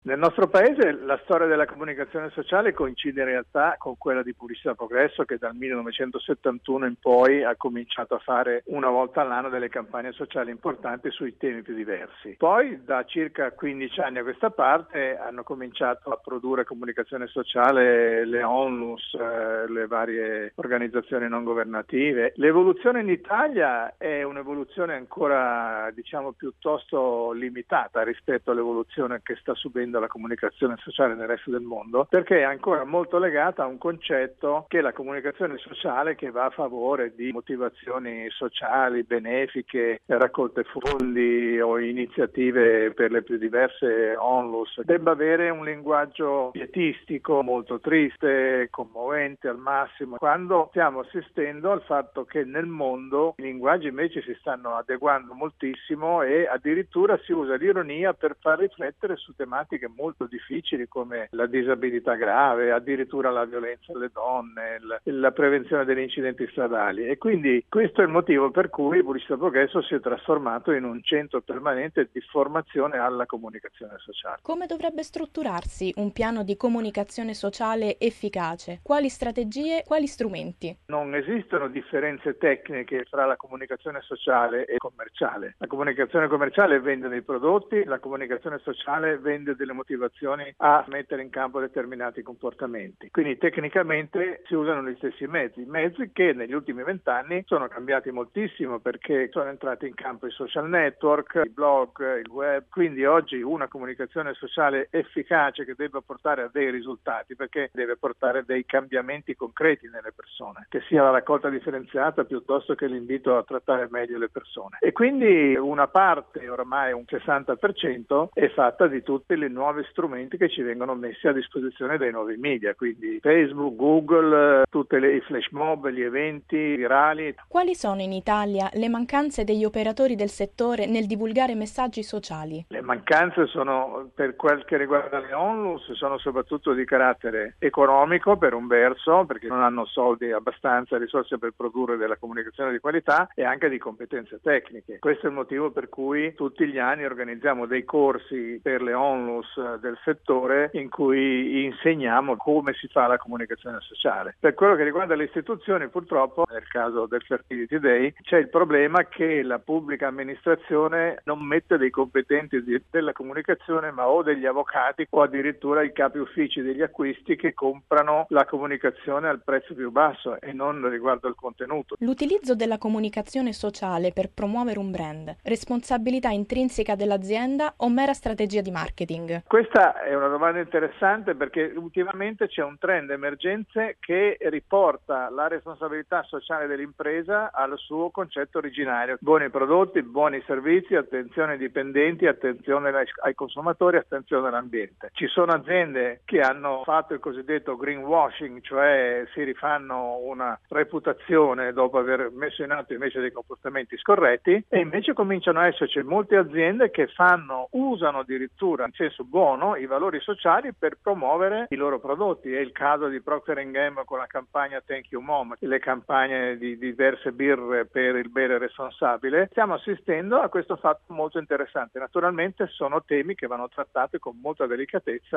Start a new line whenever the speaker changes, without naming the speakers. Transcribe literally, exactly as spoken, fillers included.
Nel nostro paese la storia della comunicazione sociale coincide in realtà con quella di Pubblicità Progresso, che dal millenovecentosettantuno in poi ha cominciato a fare una volta all'anno delle campagne sociali importanti sui temi più diversi. Poi da circa quindici anni a questa parte hanno cominciato a produrre comunicazione sociale le ONLUS, eh, le varie organizzazioni non governative. L'evoluzione in Italia è un'evoluzione ancora, diciamo, piuttosto limitata rispetto all'evoluzione che sta subendo la comunicazione sociale nel resto del mondo, perché è ancora molto legata a un concetto che è la comunicazione sociale, che va a favore di motivazioni sociali, benefiche, raccolte fondi o iniziative per le più diverse ONLUS, debba avere un linguaggio pietistico molto triste, commovente al massimo, quando stiamo assistendo al fatto che nel mondo i linguaggi invece si stanno adeguando moltissimo e addirittura si usa l'ironia per far riflettere su tematiche molto difficili come la disabilità grave, addirittura la violenza alle donne, la, la prevenzione degli incidenti stradali. E quindi questo è il motivo per cui Pubblicità Progresso si è trasformato in un centro permanente di formazione alla comunicazione sociale.
Come dovrebbe strutturarsi un piano di comunicazione sociale efficace? Quali strategie, quali strumenti?
Non esistono differenze tecniche fra la comunicazione sociale e commerciale. La comunicazione commerciale vende dei prodotti, la comunicazione sociale vende delle motivazioni a mettere in campo determinati comportamenti. Quindi tecnicamente si usano gli stessi mezzi, mezzi che negli ultimi vent'anni sono cambiati moltissimo perché sono entrati in campo i social network, i blog, il web. Quindi oggi una comunicazione sociale efficace che debba portare a dei risultati, perché deve portare dei cambiamenti concreti nelle persone, che sia la raccolta differenziata piuttosto che l'invito a trattare meglio le persone. E quindi una parte, ormai un sessanta per cento, è fatta di tutti i nuovi strumenti che ci vengono messi a disposizione dai nuovi media, quindi Facebook, Google, tutti i flash mob, gli eventi virali.
Quali sono in Italia le mancanze degli operatori del settore nel divulgare messaggi sociali?
Le mancanze sono, per quel che riguarda le ONLUS, sono soprattutto di carattere economico per un verso, perché non hanno soldi abbastanza, risorse per produrre della comunicazione di qualità, e anche di competenze tecniche. Questo è il motivo per cui tutti gli anni organizziamo dei corsi per le ONLUS del settore in cui insegniamo come si fa la comunicazione sociale. Per quello che riguarda le istituzioni, purtroppo, nel caso del Fertility Day, c'è il problema che la pubblica amministrazione non mette dei competenti di, della comunicazione, ma o degli avvocati o addirittura i capi uffici degli acquisti che comprano la comunicazione al prezzo più basso e non riguardo al contenuto.
L'utilizzo della comunicazione sociale per promuovere un brand, responsabilità intrinseca dell'azienda o mera strategia di marketing?
Questa è una domanda interessante perché ultimamente c'è un trend emergente che riporta la responsabilità sociale dell'impresa al suo concetto originario. Buoni prodotti, buoni servizi, attenzione ai dipendenti, attenzione ai consumatori, attenzione all'ambiente. Ci sono aziende che hanno fatto il cosiddetto greenwashing, cioè si rifanno una reputazione dopo aver messo in atto invece dei comportamenti scorretti, e invece cominciano a esserci molte aziende che fanno, usano addirittura in senso buono i valori sociali per promuovere i loro prodotti. È il caso di Procter and Gamble con la campagna Thank You Mom, le campagne di diverse birre per il bere responsabile. Stiamo assistendo a questo fatto molto interessante. Naturalmente sono temi che vanno trattati con molta delicatezza